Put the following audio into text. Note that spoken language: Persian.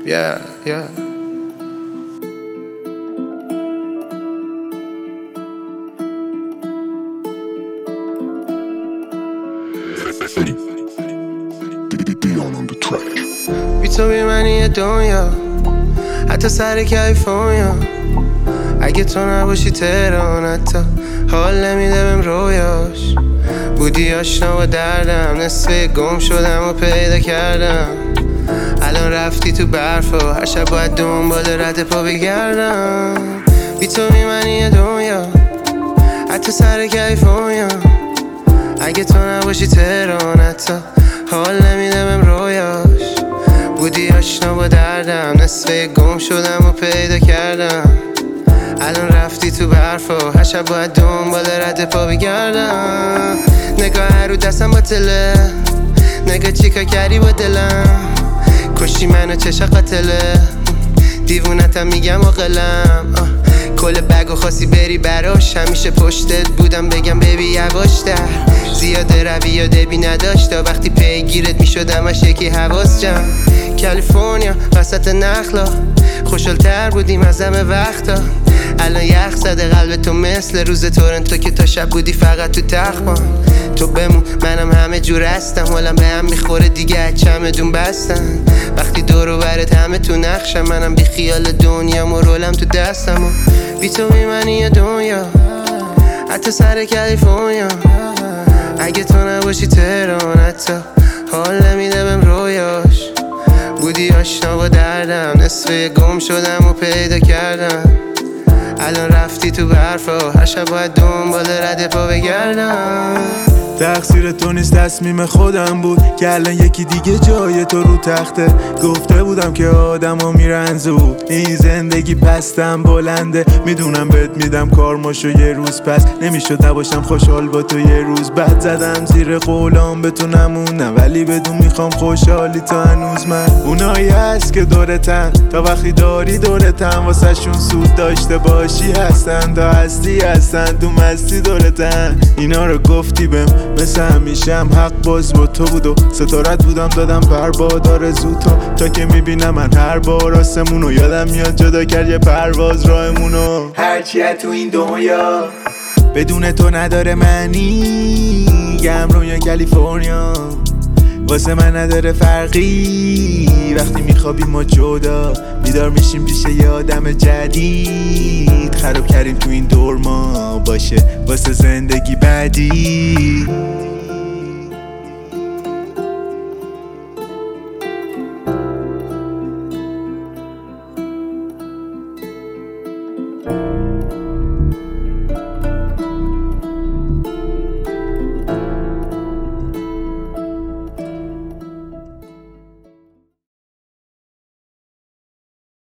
yeah. بی تو بی منی دنیا، حتی سر کیفونیا. اگه تو نباشی تهران حتی حال نمیده بهم رویاش. بودی آشنا با دردم، نصف گم شدم و پیدا کردم. الان رفتی تو برف و هر شب باید دنبال رد پا بگردم. بی تو بی منی دنیا، حتی سر کیفونیا. اگه تو نباشی تهران حتی حال نمیده بهم رویاش. بودی آشنا با دردم، نصف گم شدم و پیدا کردم. الان رفتی تو برف و هر شب باید دنبال رد پا بگردم. نگاه رو دستم با تله، نگاه چیکار کردی با دلم. کشتی منو چشا قتله، دیوونتم میگم عاقلم. کل بگو خواستی بری براش، همیشه پشتت بودم بگم ببی یواشتر. زیاده روی یاده بی نداشت تا وقتی پیگیرت میشدم اش یکی حواس جمع. کالیفرنیا وسط نخلا، خوشحالتر بودیم از همه وقتا. الان یخ زده قلب تو مثل روز تورنتو که تا شب بودی فقط تو تخمام. تو بمون منم همه جور هستم، حالم به هم میخوره دیگه چمدون بستن. وقتی دور و برت همه تو نقشم، منم بی خیال دنیام و رولم تو دستم. و بی تو بی منی دنیا، حتی سر کالیفرنیا. اگه تو نباشی تهران حتی حال نمیده بهم رویاش. بودی آشنا با دردم، نصف گم شدم و پیدا کردم. الان رفتی تو برف و هر شب باید دنبال رد پا بگردم. تقصیر تو نیست تصمیم خودم بود که الان یکی دیگه جای تو رو تخته. گفته بودم که آدم ها میرن زود، این زندگی پستم بلنده. میدونم بهت میدم کارماشو یه روز پس، نمیشد نباشم خوشحال با تو یه روز. بعد زدم زیر قولام به تو نمونم، ولی بدون میخوام خوشحالی تا هنوز من. اونایی هست که دورتن تا وقتی داری دورتن، واسه شون سود داشته باشی هستن تا هستی هستن تو مستی دورتن. اینا رو گفتی بهم مثل همیشم حق باز با تو بود و ستارت بودم دادم پرباد آرزو تا که میبینم من هر بار آسمونو. یادم میاد جدا کرد یه پرواز راهمونو. هرچیه تو این دنیا بدون تو نداره معنی، گم روی کالیفرنیا واسه من نداره فرقی. وقتی میخوابیم ما جدا، بیدار میشیم پیش یه آدم جدید. خراب کردیم تو این دور ما باشه واسه زندگی بعدی.